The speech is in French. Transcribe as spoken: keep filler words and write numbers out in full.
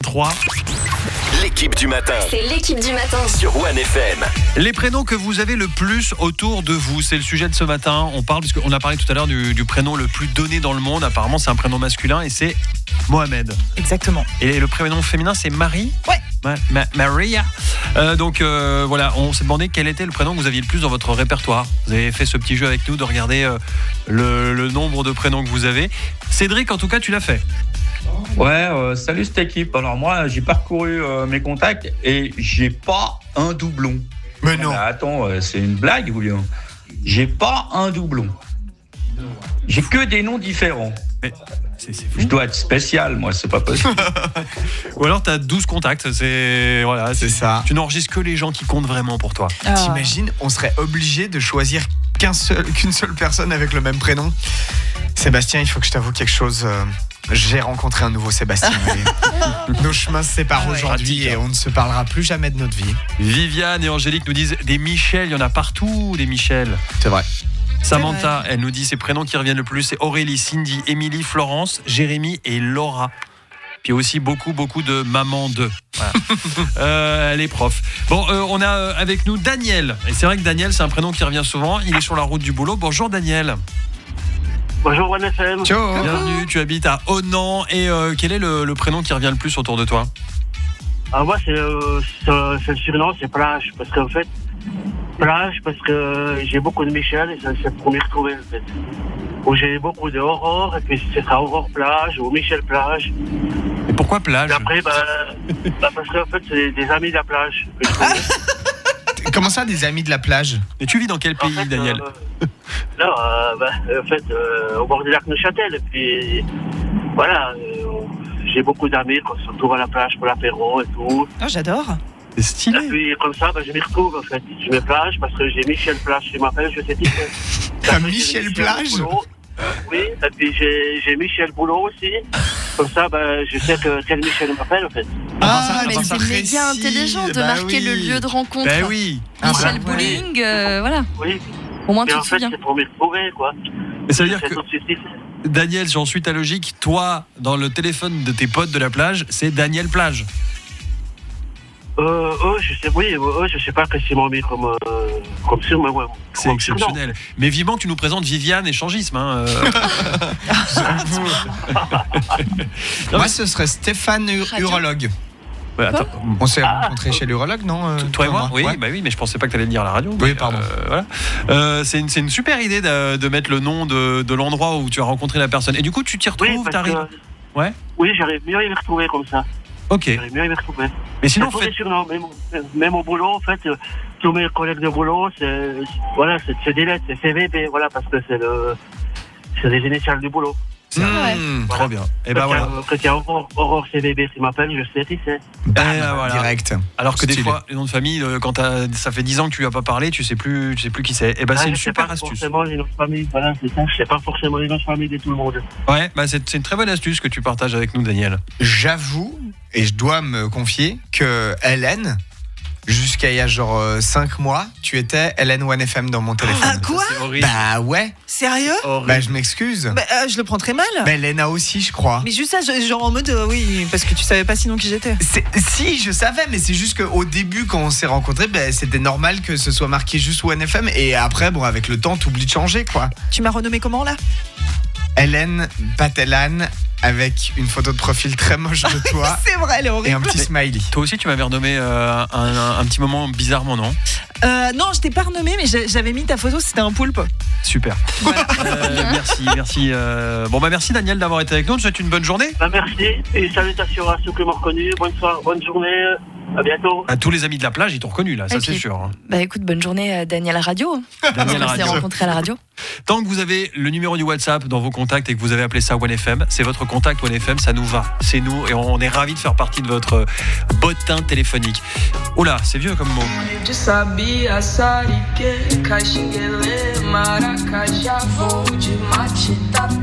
trois. L'équipe du matin. C'est l'équipe du matin. Sur One F M. Les prénoms que vous avez le plus autour de vous, c'est le sujet de ce matin. On parle, puisqu'on a parlé tout à l'heure du, du prénom le plus donné dans le monde. Apparemment, c'est un prénom masculin et c'est Mohamed. Exactement. Et le prénom féminin, c'est Marie. Ouais. Ma- Ma- Maria. Euh, donc euh, voilà, on s'est demandé quel était le prénom que vous aviez le plus dans votre répertoire. Vous avez fait ce petit jeu avec nous de regarder euh, le, le nombre de prénoms que vous avez. Cédric, en tout cas, tu l'as fait. Ouais, euh, salut cette équipe. Alors moi, j'ai parcouru euh, mes contacts et j'ai pas un doublon. Mais non. Mais attends, euh, c'est une blague, Julien. J'ai pas un doublon. J'ai que des noms différents. Mais c'est, c'est fou. Je dois être spécial, moi, c'est pas possible. Ou alors tu as douze contacts. C'est, voilà, C'est ça. Tu n'enregistres que les gens qui comptent vraiment pour toi. Ah. T'imagines, on serait obligé de choisir qu'un seul, qu'une seule personne avec le même prénom. Sébastien, il faut que je t'avoue quelque chose. euh, J'ai rencontré un nouveau Sébastien. Et nos chemins se séparent Ah ouais. aujourd'hui Pratique, et hein. on ne se parlera plus jamais de notre vie. Viviane et Angélique nous disent des Michel, il y en a partout des Michel. C'est vrai. Samantha, elle nous dit ses prénoms qui reviennent le plus, c'est Aurélie, Cindy, Émilie, Florence, Jérémy et Laura. Puis aussi beaucoup, beaucoup de maman de. Voilà. euh, elle est prof. Bon, euh, on a euh, avec nous Daniel. Et c'est vrai que Daniel, c'est un prénom qui revient souvent. Il est sur la route du boulot. Bonjour Daniel. Bonjour One F M. Ciao. Bienvenue, tu habites à Onan. Et euh, quel est le, le prénom qui revient le plus autour de toi ? Ah, moi, c'est, euh, c'est, c'est le surnom, c'est Plage. Parce qu'en fait, Plage, parce que j'ai beaucoup de Michel et ça, c'est pour m'y retrouver en fait. Où j'ai beaucoup de Aurore, et puis c'est ça, Aurore Plage ou Michel Plage. Et pourquoi plage ? Et après, bah, bah, parce qu'en fait, c'est des amis de la plage. que je connais. Comment ça, des amis de la plage ? Et tu vis dans quel En pays, fait, Daniel ? euh, Là, euh, bah, en fait, euh, au bord du lac Neuchâtel. Et puis, voilà, euh, j'ai beaucoup d'amis qu'on se retrouve à la plage pour l'apéro et tout. Oh, j'adore. C'est Et stylé. puis, comme ça, bah, je m'y retrouve, en fait. Je me plage parce que j'ai Michel Plage qui m'appelle, je sais qui c'est. T'as Après, j'ai Michel Plage ? Boulot. Oui, et puis j'ai, j'ai Michel Boulot aussi. Comme ça, bah, je sais que quel Michel m'appelle, en fait. Ah, mais bah, c'est ça méga précise. intelligent de Bah marquer oui. le lieu de rencontre. Ben oui. Michel Ah, Bowling, euh, voilà. Oui, Au moins mais tu en te fait, souviens. c'est pour m'y retrouver, quoi. Et ça veut dire C'est que, tout de suite ici. Daniel, j'en suis ta logique, toi, dans le téléphone de tes potes de la plage, c'est Daniel Plage. Euh, eux, je sais, oui, eux, je sais pas qu'est-ce qu'ils m'ont mis comme, euh, comme sur, mais ouais. C'est comme surnom. exceptionnel. Mais vivement que tu nous présentes Viviane échangisme. Hein, euh. Non, Moi, mais- ce serait Stéphane, ur- Radio. urologue. Ouais, attends. On s'est rencontrés chez l'urologue, non euh, Toi et moi, oui, Ouais. bah oui, mais je pensais pas que tu allais le dire à la radio. Oui, mais, pardon. euh, voilà. Euh, c'est, une, c'est une super idée de, de mettre le nom de, de l'endroit où tu as rencontré la personne. Et du coup, tu t'y Oui, retrouves, parce t'arrives. que, Ouais. oui, j'arrive mieux à y retrouver comme ça. Ok. J'arrive mieux à y retrouver. Mais sinon, C'est pour fait... des surnoms, même, même au boulot, en fait, euh, tous mes collègues de boulot, c'est, voilà, c'est, c'est des lettres, c'est C V B, voilà, parce que c'est le, c'est les initiales du boulot. Mmh. trop bien. Et ben voilà. Quand il y a Aurore, Aurore C V B qui m'appelle, je sais qui c'est. Bam, Eh ben voilà. direct. Alors que des Stylé. fois, les noms de famille, euh, quand t'as- ça fait dix ans que tu lui as pas parlé, tu sais plus, tu sais plus qui c'est. Et ben Ah, c'est une je sais super pas astuce. forcément les noms de famille, voilà, c'est ça. Je sais pas forcément les noms de famille de tout le monde. Ouais, bah c'est, c'est une très bonne astuce que tu partages avec nous, Daniel. J'avoue, et je dois me confier, que Hélène, jusqu'à il y a genre cinq mois, tu étais Hélène One F M dans mon téléphone. Ah, quoi ? C'est horrible. Bah ouais, Sérieux ? Horrible. bah je m'excuse. Bah, euh, je le prends très mal. Bah Léna aussi, je crois. Mais juste ça, je- genre en mode euh, oui, parce que tu savais pas sinon qui j'étais. C'est- Si, je savais, mais c'est juste qu'au début, quand on s'est rencontrés, bah, c'était normal que ce soit marqué juste One F M. Et après, bon, avec le temps, t'oublies de changer, quoi. Tu m'as renommé comment là ? Hélène Patelan, avec une photo de profil très moche de toi C'est vrai, elle est et horrible. un petit smiley. Toi aussi, tu m'avais renommé euh, un, un- un petit moment bizarrement, non ? Euh, non, je t'ai pas renommé, mais j'ai- j'avais mis ta photo, c'était un poulpe. Super. Euh, merci, merci. euh, Bon bah merci Daniel d'avoir été avec nous. Je te souhaite une bonne journée. Bah, merci, et salutations à ceux qui m'ont reconnu. Bonne soirée, bonne journée, à bientôt. À tous les amis de la plage, ils t'ont reconnu là, ça Ok. c'est sûr. hein. Bah écoute, bonne journée à Daniel à Radio. Daniel On s'est Radio. rencontrés à la radio. Tant que vous avez le numéro du WhatsApp dans vos contacts et que vous avez appelé ça One F M, c'est votre contact One F M, ça nous va. C'est nous et on est ravis de faire partie de votre bottin téléphonique. Oh là, c'est vieux comme mot. De sabia sarike, caxinguele, maracajá, vou de matita